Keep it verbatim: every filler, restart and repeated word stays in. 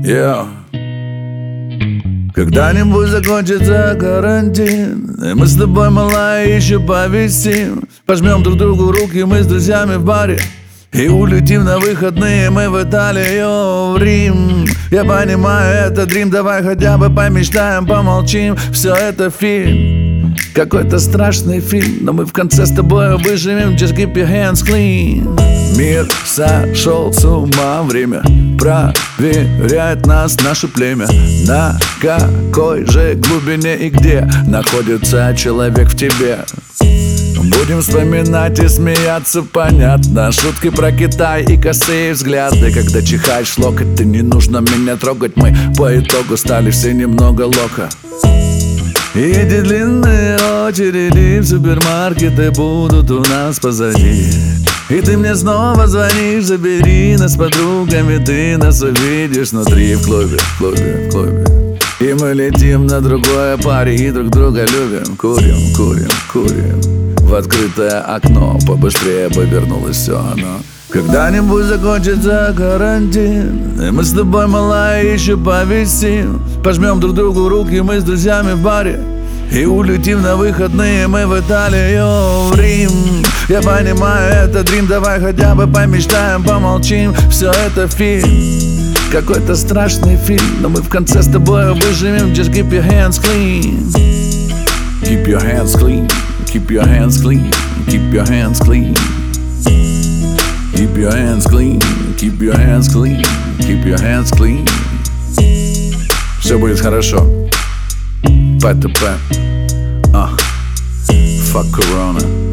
Yeah. Когда-нибудь закончится карантин, и мы с тобой, малая, еще повисим. Пожмем друг другу руки, мы с друзьями в баре, и улетим на выходные мы в Италию, в Рим. Я понимаю, это дрим, давай хотя бы помечтаем, помолчим. Все это фильм, какой-то страшный фильм, но мы в конце с тобой выживем. Just keep your hands clean. Мир сошел с ума, время проверяет нас, наше племя. На какой же глубине и где находится человек в тебе? Будем вспоминать и смеяться, понятно. Шутки про Китай и косые взгляды. Когда чихаешь в локоть, ты не нужно меня трогать. Мы по итогу стали все немного лоха. И эти длинные очереди в супермаркеты будут у нас позади. И ты мне снова звонишь, забери нас с подругами. Ты нас увидишь внутри, в клубе, в клубе, в клубе. И мы летим на другое паре и друг друга любим. Курим, курим, курим в открытое окно. Побыстрее бы вернулось все оно. Когда-нибудь закончится карантин, и мы с тобой, малая, еще повисим. Пожмем друг другу руки, мы с друзьями в баре, и улетим на выходные мы в Италию, в Рим. Я понимаю, это дрим, давай хотя бы помечтаем, помолчим. Все это фильм, какой-то страшный фильм, но мы в конце с тобой выживем. Just keep your hands clean. Keep your hands clean. Keep your hands clean. Keep your hands clean. Keep your hands clean. Keep your hands clean. Keep your hands clean. Все будет хорошо. Пэ тэ пэ. Uh, fuck Corona.